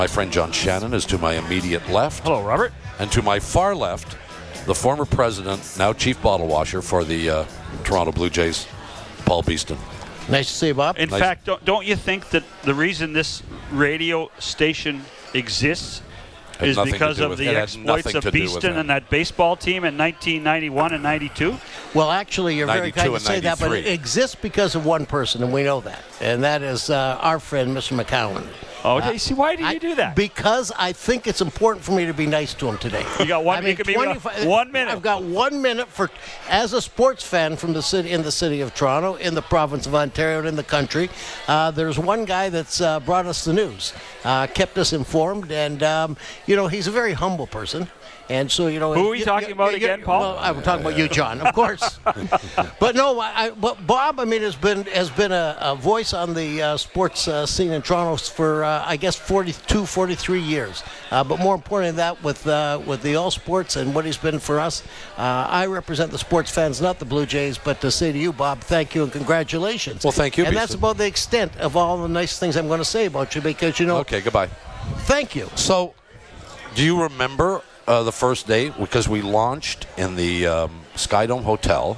My friend John Shannon is to my immediate left. Hello, Robert. And to my far left, the former president, now chief bottle washer for the Toronto Blue Jays, Paul Beeston. Nice to see you, Bob. In fact, don't you think that the reason this radio station exists is because of the exploits of Beeston and that baseball team in 1991 and 92? Well, actually, you're very kind to say that, but it exists because of one person, and we know that. And that is our friend, Mr. McCowan. Oh, okay. See, why do you do that? Because I think it's important for me to be nice to him today. You got one. You could be 1 minute. I've got 1 minute as a sports fan from the city, in the city of Toronto, in the province of Ontario, and in the country. There's one guy that's brought us the news, kept us informed, and he's a very humble person. And so, who are you talking about again, Paul? Well, I'm talking about you, John, of course. But no, but Bob, has been a voice on the sports scene in Toronto for I guess 42, 43 years. But more importantly than that, with the All Sports and what he's been for us, I represent the sports fans, not the Blue Jays. But to say to you, Bob, thank you and congratulations. Well, thank you. And that's about the extent of all the nice things I'm going to say about you, because Okay, goodbye. Thank you. So, do you remember the first day? Because we launched in the Skydome Hotel,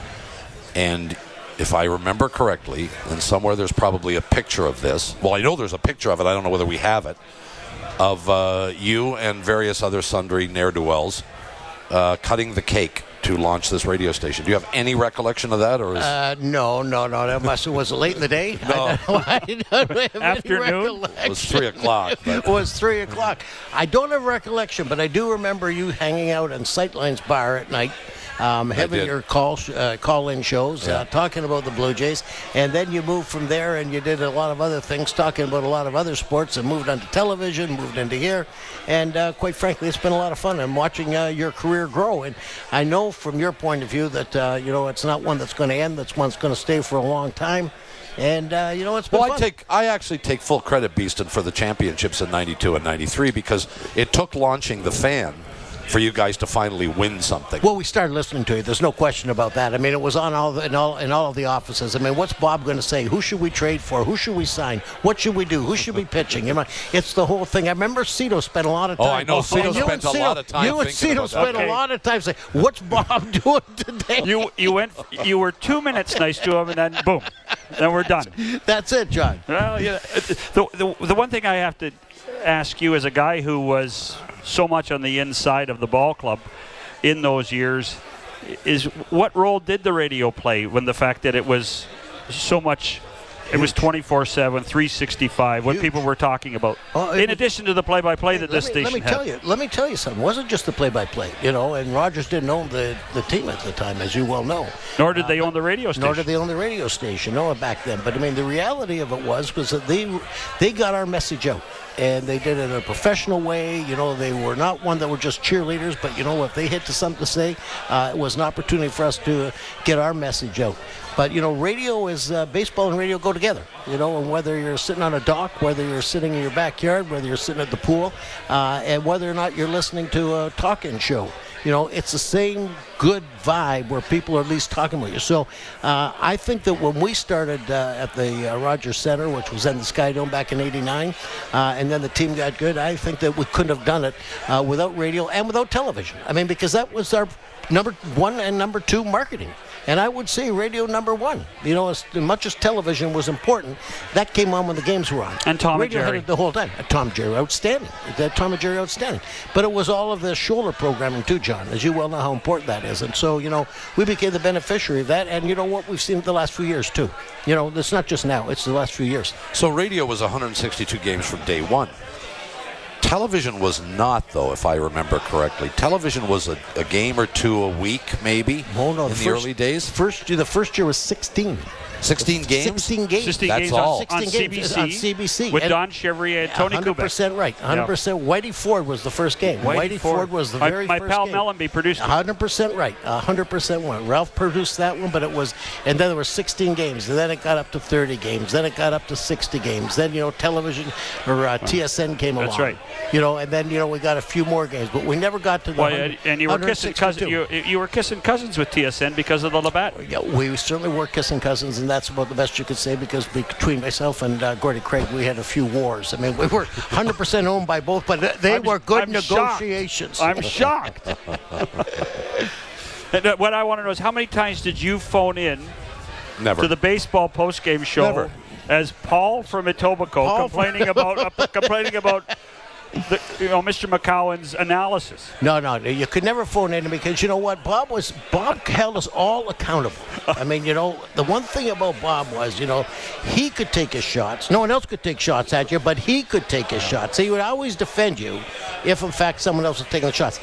and if I remember correctly, and somewhere there's probably a picture of this. Well, I know there's a picture of it. I don't know whether we have it, of you and various other sundry ne'er-do-wells cutting the cake to launch this radio station. Do you have any recollection of that, or no? That was it late in the day? No. I don't have afternoon. It was 3 o'clock. It was 3 o'clock. I don't have recollection, but I do remember you hanging out in Sightlines Bar at night, having your call-in shows, talking about the Blue Jays, and then you moved from there and you did a lot of other things, talking about a lot of other sports, and moved on to television, moved into here, and quite frankly, it's been a lot of fun. I'm watching your career grow, and I know from your point of view that it's not one that's going to end, that's one that's going to stay for a long time. And, it's been fun. I actually take full credit, Beeston, for the championships in 92 and 93, because it took launching The Fan for you guys to finally win something. Well, we started listening to you. There's no question about that. I mean, it was on in all of the offices. I mean, what's Bob going to say? Who should we trade for? Who should we sign? What should we do? Who should be pitching? It's the whole thing. I remember Cito spent a lot of time. Oh, I know. Cito spent a lot of time. You and Cito spent a lot of time saying, "What's Bob doing today?" You were 2 minutes nice to him, and then boom, then we're done. That's it, John. Well, yeah. The one thing I have to ask you, as a guy who was so much on the inside of the ball club in those years, is what role did the radio play when the fact that it was so much, it was 24/7, 365, what people were talking about, in addition to the play-by-play that this station had? Let me tell you something. It wasn't just the play-by-play, and Rogers didn't own the team at the time, as you well know. Nor did they own the radio station. Nor did they own the radio station, back then. But, I mean, the reality of it was that they got our message out. And they did it in a professional way. They were not one that were just cheerleaders, but, if they hit to something to say, it was an opportunity for us to get our message out. But, radio is, baseball and radio go together, and whether you're sitting on a dock, whether you're sitting in your backyard, whether you're sitting at the pool, and whether or not you're listening to a talk-in show. It's the same good vibe where people are at least talking with you. So I think that when we started at the Rogers Center, which was in the Skydome back in '89, and then the team got good, I think that we couldn't have done it without radio and without television. I mean, because that was our number one and number two marketing. And I would say radio number one. As much as television was important, that came on when the games were on. And Tom radio and Jerry. Had it the whole time. Tom and Jerry, outstanding. Tom and Jerry, outstanding. But it was all of the shoulder programming too, John, as you well know how important that is. And so, we became the beneficiary of that. And you know what? We've seen it the last few years too. It's not just now. It's the last few years. So radio was 162 games from day one. Television was not, though, if I remember correctly. Television was a game or two a week, maybe, in the early days. The first year was 16. 16 games? 16 games. 16 That's games all. on CBC. On CBC. With Don Chevrier and Tony Kubek. 100% right. 100%. Whitey Ford was the first game. Whitey Ford was the very first game. My pal Mellenby produced it. 100% right. 100% right. Ralph produced that one, but it was, and then there were 16 games, and then it got up to 30 games, then it got up to 60 games. Then, television or TSN came along. That's right. And then, we got a few more games, but we never got to the and you were kissing cousins. You were kissing cousins with TSN because of the Labatt. Yeah, we certainly were kissing cousins, and that's about the best you could say, because between myself and Gordy Craig, we had a few wars. I mean, we were 100% owned by both, but they were good negotiations. I'm shocked. And, what I want to know is, how many times did you phone in Never. to the baseball postgame show Never. as Paul from Etobicoke complaining about Mr. McCowan's analysis? No, you could never phone in, because you know what, Bob held us all accountable. I mean, the one thing about Bob was, he could take his shots. No one else could take shots at you, but he could take his shots. He would always defend you if, in fact, someone else was taking the shots.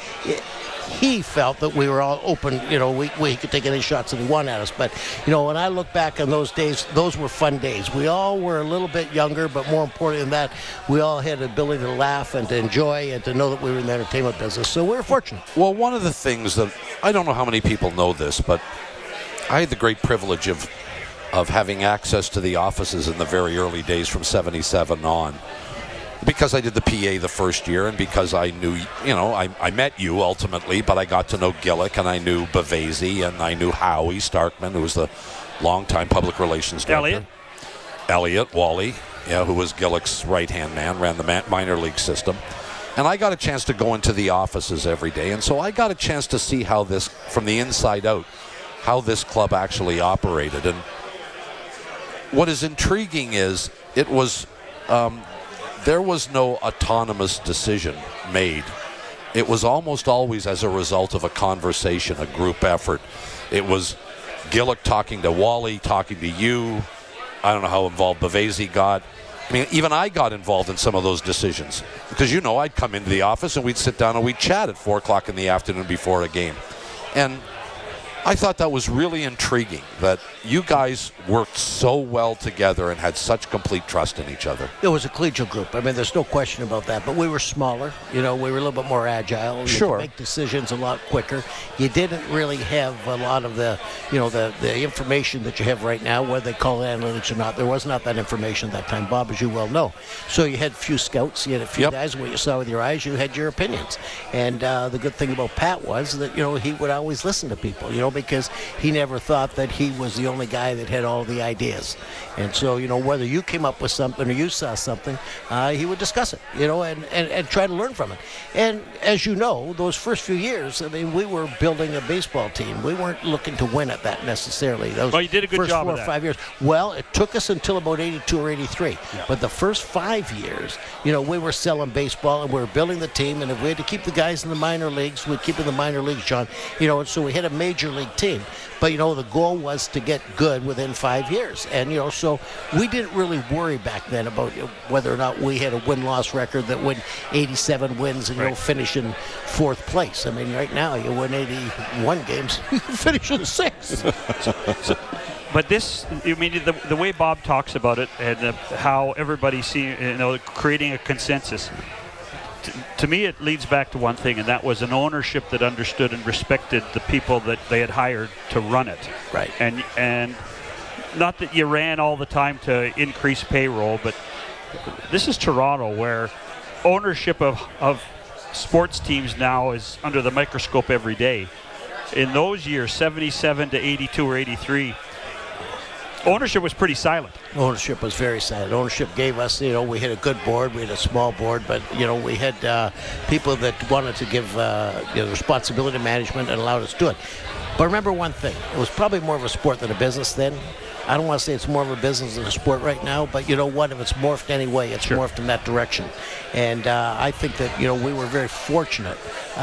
He felt that we were all open, we could take any shots that he wanted at us. But, when I look back on those days, those were fun days. We all were a little bit younger, but more important than that, we all had the ability to laugh and to enjoy and to know that we were in the entertainment business. So we were fortunate. Well, one of the things that, I don't know how many people know this, but I had the great privilege of having access to the offices in the very early days from 77 on. Because I did the PA the first year, and because I knew, I met you ultimately, but I got to know Gillick, and I knew Bavasi, and I knew Howie Starkman, who was the longtime public relations director. Elliot, Wally, who was Gillick's right-hand man, ran the minor league system. And I got a chance to go into the offices every day, and so I got a chance to see how this, from the inside out, how this club actually operated. And what is intriguing is it was... there was no autonomous decision made. It was almost always as a result of a conversation, a group effort. It was Gillick talking to Wally, talking to you. I don't know how involved Bavasi got. I mean, even I got involved in some of those decisions. Because, I'd come into the office and we'd sit down and we'd chat at 4 o'clock in the afternoon before a game. And I thought that was really intriguing, that you guys worked so well together and had such complete trust in each other. It was a collegial group. I mean, there's no question about that. But we were smaller. We were a little bit more agile. Sure. You could make decisions a lot quicker. You didn't really have a lot of the information that you have right now, whether they call it analytics or not. There was not that information at that time, Bob, as you well know. So you had a few scouts. You had a few guys. What you saw with your eyes, you had your opinions. And the good thing about Pat was that, he would always listen to people, because he never thought that he was the only guy that had all the ideas. And so, whether you came up with something or you saw something, he would discuss it, and try to learn from it. And as you know, those first few years, I mean, we were building a baseball team. We weren't looking to win at that necessarily. Those you did a good first job 4 of or that. 5 years. Well, it took us until about 82 or 83. Yeah. But the first 5 years, we were selling baseball and we were building the team. And if we had to keep the guys in the minor leagues, we'd keep in the minor leagues, John. And so we had a major league team. But, the goal was to get good within 5 years. And, so we didn't really worry back then about whether or not we had a win-loss record that would 87 wins and, finish in 4th place. I mean, right now, you win 81 games, you finish in 6th. But this, the way Bob talks about it and how everybody creating a consensus, to me, it leads back to one thing, and that was an ownership that understood and respected the people that they had hired to run it. Right. And not that you ran all the time to increase payroll, but this is Toronto, where ownership of sports teams now is under the microscope every day. In those years, 77 to 82 or 83, ownership was pretty silent. Ownership was very silent. Ownership gave us, we had a good board, we had a small board, but, we had people that wanted to give responsibility management and allowed us to do it. But remember one thing, it was probably more of a sport than a business then. I don't want to say it's more of a business than a sport right now, but you know what? If it's morphed anyway, it's morphed in that direction. And I think that, we were very fortunate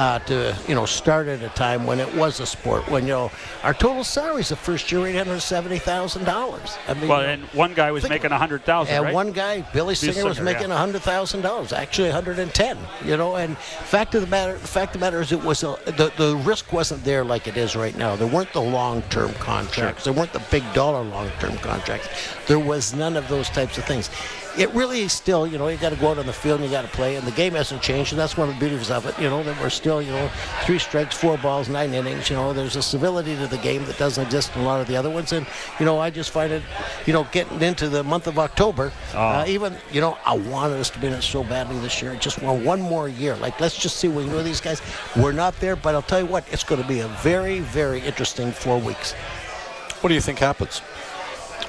to, start at a time when it was a sport, when, our total salaries the first year were $870,000. I mean, and one guy was making $100,000, and right? one guy, Billy Singer, was making $100,000, actually $110,000, and fact of the matter is it was the risk wasn't there like it is right now. There weren't the long-term contracts. There weren't the big dollar long-term contracts. There was none of those types of things. It really is still, you got to go out on the field and you got to play, and the game hasn't changed, and that's one of the beauties of it, that we're still, 3 strikes, 4 balls, 9 innings, there's a civility to the game that doesn't exist in a lot of the other ones, and, I just find it, getting into the month of October, even, I wanted us to be in it so badly this year. I just want one more year. Like, let's just see what we know these guys. We're not there, but I'll tell you what, it's going to be a very, very interesting 4 weeks. What do you think happens?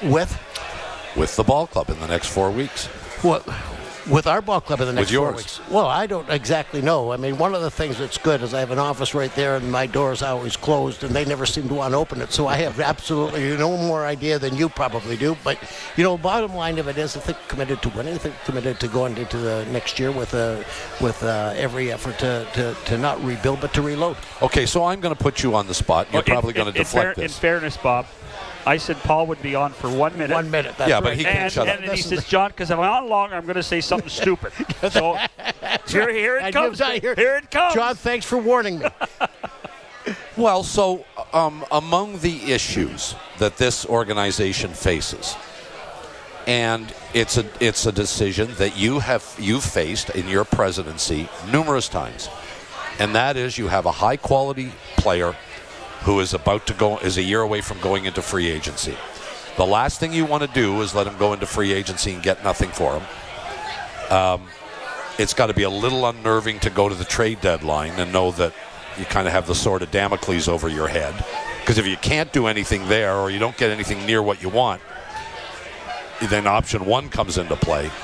With the ball club in the next 4 weeks. What? With our ball club in the next With 4 yours. weeks. Well, I don't exactly know. I mean, one of the things that's good is I have an office right there, and my door is always closed, and they never seem to want to open it. So I have absolutely no more idea than you probably do. But, bottom line of it is, I think committed to winning. I think committed to going into the next year with every effort to not rebuild, but to reload. Okay, so I'm going to put you on the spot. You're probably going to deflect this. In fairness, Bob, I said Paul would be on for 1 minute. 1 minute. That's but right. he can't shut up. And he says, John, because if I'm on longer, I'm going to say something stupid. So here it comes. Here it comes. John, thanks for warning me. Well, so among the issues that this organization faces, and it's a decision that you've faced in your presidency numerous times, and that is you have a high quality player who is a year away from going into free agency. The last thing you want to do is let him go into free agency and get nothing for him. It's got to be a little unnerving to go to the trade deadline and know that you kind of have the sword of Damocles over your head. Because if you can't do anything there, or you don't get anything near what you want, then option one comes into play.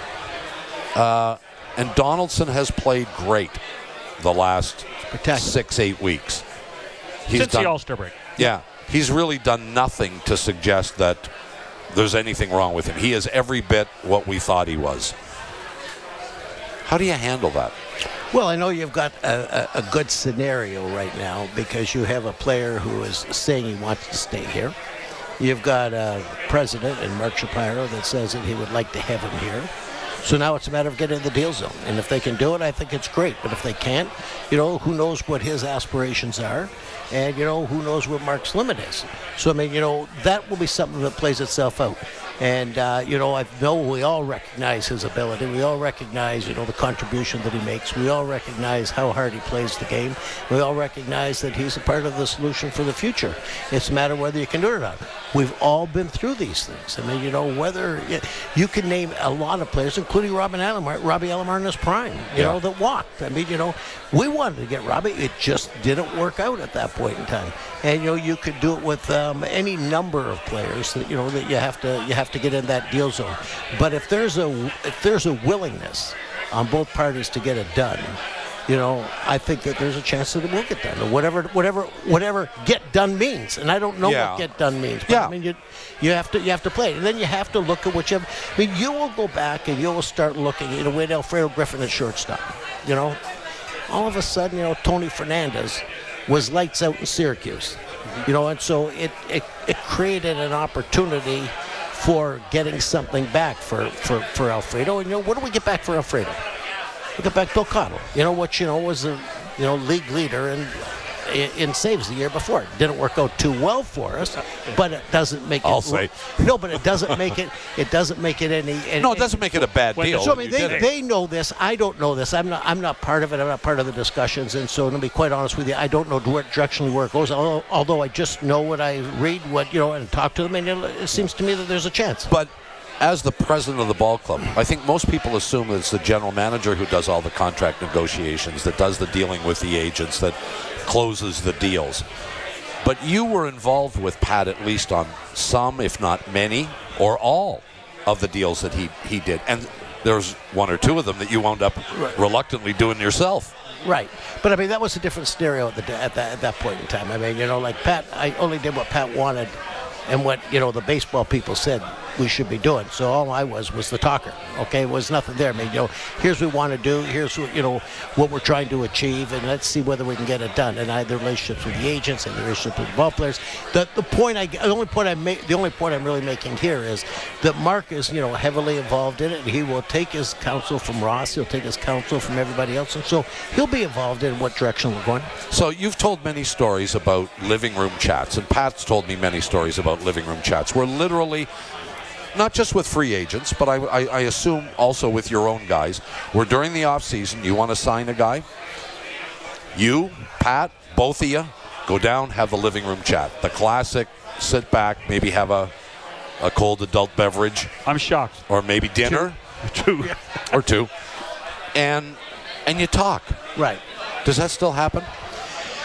And Donaldson has played great the last 6-8 weeks. Since the All-Star break. Yeah. He's really done nothing to suggest that there's anything wrong with him. He is every bit what we thought he was. How do you handle that? Well, I know you've got a good scenario right now because you have a player who is saying he wants to stay here. You've got a president in Mark Shapiro that says that he would like to have him here. So now it's a matter of getting in the deal zone. And if they can do it, I think it's great. But if they can't, who knows what his aspirations are. And, who knows what Mark's limit is. So, I mean, that will be something that plays itself out. And, I know we all recognize his ability. We all recognize, the contribution that he makes. We all recognize how hard he plays the game. We all recognize that he's a part of the solution for the future. It's a matter of whether you can do it or not. We've all been through these things. I mean, whether you can name a lot of players, including Robbie Alomar in his prime, that walked. I mean, we wanted to get Robbie. It just didn't work out at that point in time. And you could do it with any number of players that that you have to get in that deal zone. But if there's a willingness on both parties to get it done, I think that there's a chance that it will get done. Or whatever get done means. And I don't know what get done means. But I mean, you have to play it. And then you have to look at whichever. I mean, you will go back and you will start looking with Alfredo Griffin at shortstop. All of a sudden, Tony Fernandez was lights out in Syracuse. And so it created an opportunity for getting something back for Alfredo. And what do we get back for Alfredo? We get back Bill Cottle. Which was the league leader in saves the year before. It didn't work out too well for us, but it doesn't make it. I'll say no, but it doesn't make it. It doesn't make it any. No, it doesn't make it a bad deal. So I mean, they know this. I don't know this. I'm not part of it. I'm not part of the discussions. And so to be quite honest with you, I don't know directionally where it goes. Although I just know what I read, and talk to them, and it seems to me that there's a chance. But as the president of the ball club, I think most people assume that it's the general manager who does all the contract negotiations, that does the dealing with the agents, that closes the deals. But you were involved with Pat at least on some, if not many, or all of the deals that he did. And there's one or two of them that you wound up reluctantly doing yourself. Right. But, I mean, that was a different scenario at that point in time. I mean, like Pat, I only did what Pat wanted and what, the baseball people said we should be doing. So all I was the talker. Okay, it was nothing there. I mean, here's what we want to do. Here's what, what we're trying to achieve, and let's see whether we can get it done. And I had the relationships with the agents and the relationships with the ball players. The only point I'm really making here is that Mark is heavily involved in it. He will take his counsel from Ross. He'll take his counsel from everybody else, and so he'll be involved in what direction we're going. So you've told many stories about living room chats, and Pat's told me many stories about living room chats, where literally, not just with free agents, but I assume also with your own guys, where during the offseason you want to sign a guy, you, Pat, both of you, go down, have the living room chat. The classic, sit back, maybe have a cold adult beverage. I'm shocked. Or maybe dinner. Two. Or two. And you talk. Right. Does that still happen?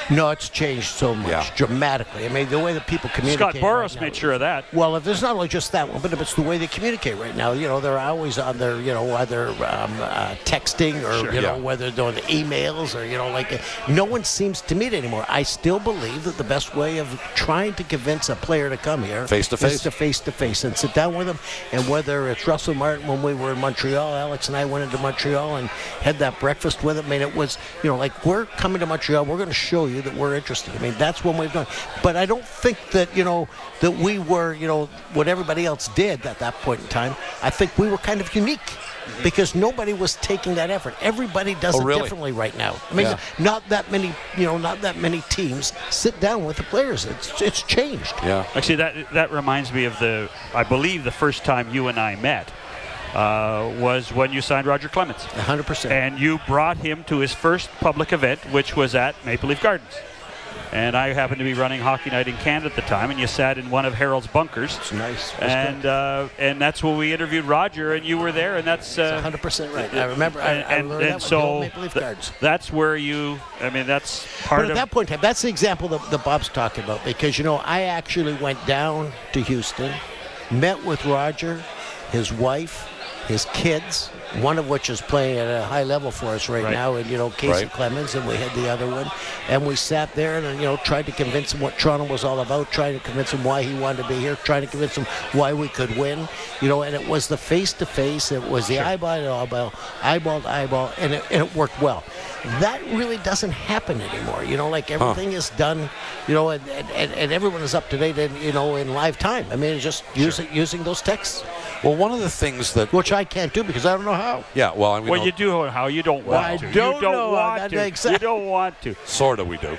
No, it's changed so much, dramatically. I mean, the way that people communicate. Scott Boras right now, made sure of that. Well, if there's not only just that one, but if it's the way they communicate right now. You know, they're always on their, you know, either texting or, you know, whether they're on the emails or, you know, like no one seems to meet anymore. I still believe that the best way of trying to convince a player to come here face-to-face. is to face-to-face and sit down with them. And whether it's Russell Martin when we were in Montreal, Alex and I went into Montreal and had that breakfast with him. I mean, it was, you know, like, we're coming to Montreal, we're going to show you that we're interested. I mean, that's one way of doing it. But I don't think that, you know, that we were, you know, what everybody else did at that point in time. I think we were kind of unique because nobody was taking that effort. Everybody does it differently right now. I mean, not that many, you know, not that many teams sit down with the players. It's changed. Yeah. Actually, that reminds me of I believe the first time you and I met was when you signed Roger Clemens. 100%. And you brought him to his first public event, which was at Maple Leaf Gardens. And I happened to be running Hockey Night in Canada at the time, and you sat in one of Harold's bunkers. It's nice. And that's when we interviewed Roger, and you were there, and that's 100% right. I remember. I remember that so Maple Leaf Gardens. That's where that's part but at that point in time, that's the example that Bob's talking about, because, you know, I actually went down to Houston, met with Roger, his wife, his kids, one of which is playing at a high level for us right now, and, you know, Casey Clemens, and we had the other one, and we sat there and, you know, tried to convince him what Toronto was all about, trying to convince him why he wanted to be here, trying to convince him why we could win, you know, and it was the face-to-face, it was the eyeball to eyeball, and it worked well. That really doesn't happen anymore, you know, like everything is done, you know, and everyone is up to date, you know, in live time. I mean, it's just using those texts. Well, one of the things that... Which I can't do because I don't know how. Yeah, well, I mean... Well, you do know how. You don't want to. You don't want to. You don't want to. Sort of we do.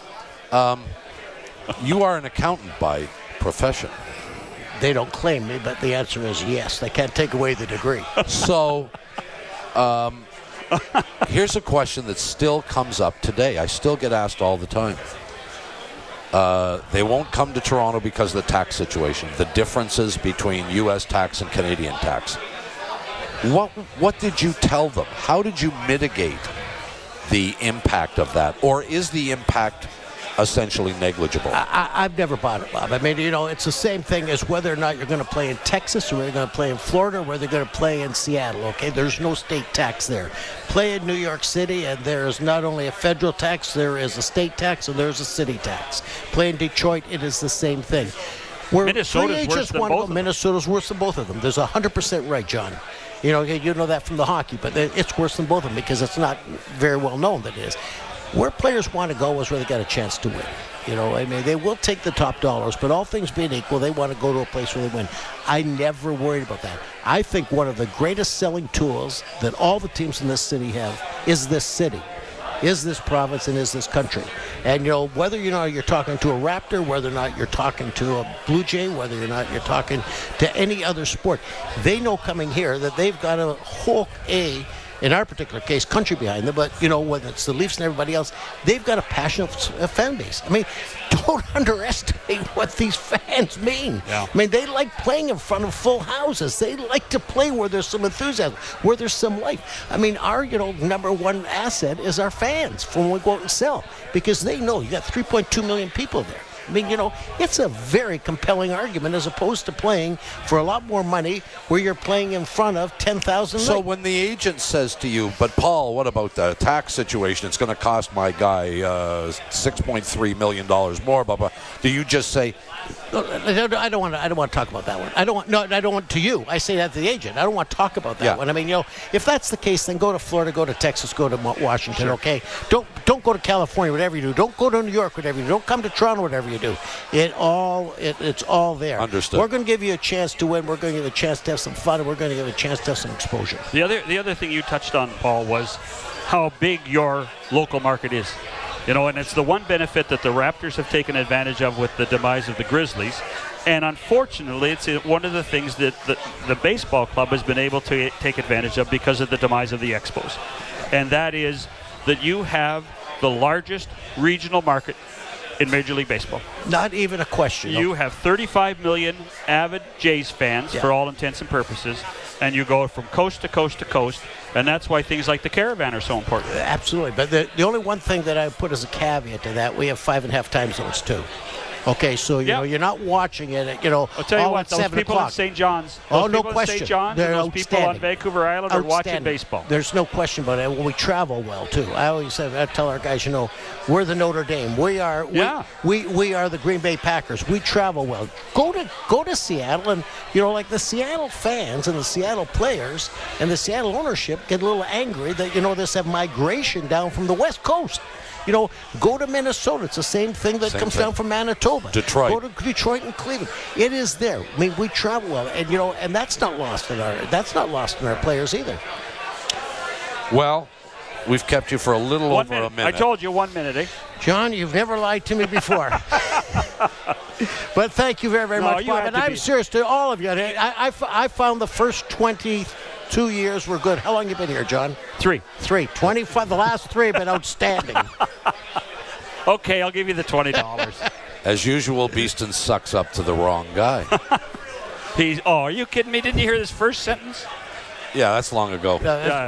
You are an accountant by profession. They don't claim me, but the answer is yes. They can't take away the degree. So, here's a question that still comes up today. I still get asked all the time. They won't come to Toronto because of the tax situation, the differences between U.S. tax and Canadian tax. What did you tell them? How did you mitigate the impact of that? Or is the impact essentially negligible? I've never bought it, Bob. I mean, you know, it's the same thing as whether or not you're going to play in Texas or whether you're going to play in Florida or whether you're going to play in Seattle, okay? There's no state tax there. Play in New York City, and there is not only a federal tax, there is a state tax, and there's a city tax. Play in Detroit, it is the same thing. Minnesota's worse than both of them. Minnesota's worse than both of them. There's 100% right, John. You know that from the hockey, but it's worse than both of them because it's not very well known that it is. Where players want to go is where they got a chance to win. You know, I mean, they will take the top dollars, but all things being equal, they want to go to a place where they win. I never worried about that. I think one of the greatest selling tools that all the teams in this city have is this city, is this province, and is this country. And, you know, whether you're talking to a Raptor, whether or not you're talking to a Blue Jay, whether or not you're talking to any other sport, they know coming here that they've got a whole in our particular case, country behind them, but, you know, whether it's the Leafs and everybody else, they've got a passionate fan base. I mean, don't underestimate what these fans mean. Yeah. I mean, they like playing in front of full houses. They like to play where there's some enthusiasm, where there's some life. I mean, our, you know, number one asset is our fans when we go out and sell, because they know you got 3.2 million people there. I mean, you know, it's a very compelling argument as opposed to playing for a lot more money where you're playing in front of 10,000. So when the agent says to you, but Paul, what about the tax situation? It's going to cost my guy $6.3 million more, blah, blah. Do you just say... I don't want to talk about that one. I don't want to you. I say that to the agent. I don't want to talk about that one. I mean, you know, if that's the case, then go to Florida, go to Texas, go to Washington, okay? Don't go to California, whatever you do. Don't go to New York, whatever you do. Don't come to Toronto, whatever you do. It's all there. Understood. We're going to give you a chance to win. We're going to give you a chance to have some fun, and we're going to give you a chance to have some exposure. The other thing you touched on, Paul, was how big your local market is. You know, and it's the one benefit that the Raptors have taken advantage of with the demise of the Grizzlies. And unfortunately, it's one of the things that the baseball club has been able to take advantage of because of the demise of the Expos. And that is that you have the largest regional market in Major League Baseball. Not even a question. You have 35 million avid Jays fans for all intents and purposes. and you go from coast to coast to coast, and that's why things like the Caravan are so important. Absolutely. But the only one thing that I put as a caveat to that, we have 5.5 time zones too. Okay, so you know you're not watching it at, I'll tell you all what, at those 7 people o'clock. in St. John's, Oh, those no people in question. St. John's, They're and those people on outstanding. Vancouver Island are watching Outstanding. baseball. There's no question about it. Well, we travel well too. I tell our guys, we're the Notre Dame. We are we are the Green Bay Packers. We travel well. Go to Seattle, and like the Seattle fans and the Seattle players and the Seattle ownership get a little angry that this have migration down from the West Coast. Go to Minnesota. It's the same thing that comes down from Manitoba. Detroit. Go to Detroit and Cleveland. It is there. I mean, we travel well, and and that's not lost in our players either. Well, we've kept you for a little over a minute. I told you 1 minute, eh? John, you've never lied to me before. But thank you very, very much, Bob. And I'm serious to all of you. I found the first 22 years were good. How long you been here, John? 3. 25. The last 3 have been outstanding. Okay, I'll give you the $20. As usual, Beeston sucks up to the wrong guy. Are you kidding me? Didn't you hear this first sentence? Yeah, that's long ago.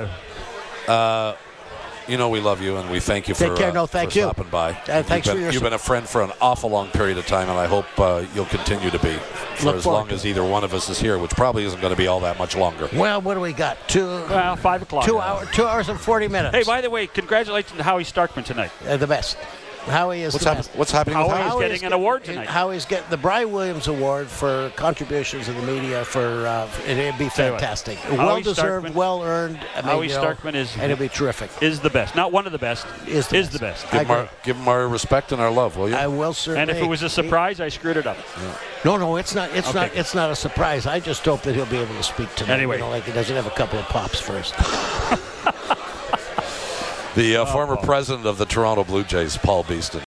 We love you, and we thank you for stopping by. Thanks for your You've been a friend for an awful long period of time, and I hope you'll continue to be for as long as either one of us is here, which probably isn't going to be all that much longer. Well, what do we got? 5 o'clock. 2 hours and 40 minutes. Hey, by the way, congratulations to Howie Starkman tonight. The best. Howie is the best. What's happening with Howie? Howie's getting an award tonight. Howie's getting the Brian Williams Award for contributions in the media. It'd be fantastic. Well deserved, well earned. Howie Starkman and it'd be terrific. Is the best. Not one of the best. Is the best. Give him our respect and our love, will you? I will, certainly. And if it was a surprise, I screwed it up. Yeah. No, it's not. It's not a surprise. I just hope that he'll be able to speak tonight. Anyway, like he doesn't have a couple of pops first. The former president of the Toronto Blue Jays, Paul Beeston.